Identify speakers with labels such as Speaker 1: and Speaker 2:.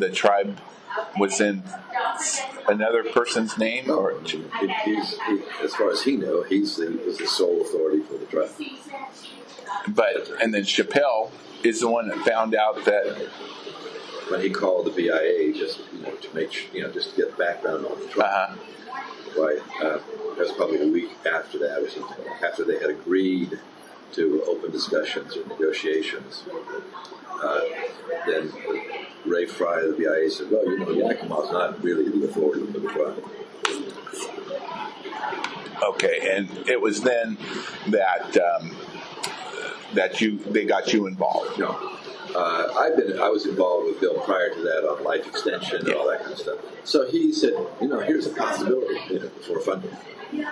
Speaker 1: the tribe was in another person's name, or
Speaker 2: as far as he knew, was the sole authority for the tribe.
Speaker 1: And then Chappelle is the one that found out that
Speaker 2: when he called the BIA just to make just to get background on the tribe. That was probably a week after that or something. After they had agreed to open discussions or negotiations, then Ray Fry of the BIA said, "Well, Yakima's not really the authority for the tribe."
Speaker 1: Okay, and it was then that they got you involved.
Speaker 2: No, I was involved with Bill prior to that on life extension and all that kind of stuff. So he said, here's a possibility for funding.